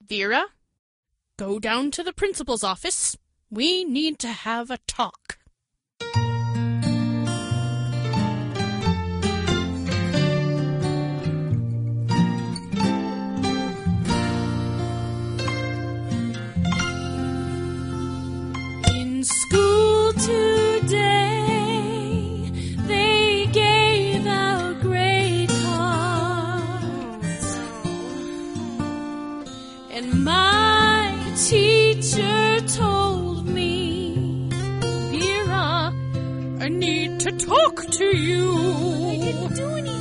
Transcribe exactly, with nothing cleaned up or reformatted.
Vera, go down to the principal's office. We need to have a talk. In school today, they gave out grade cards, and my teacher told me, Vera, I need to talk to you.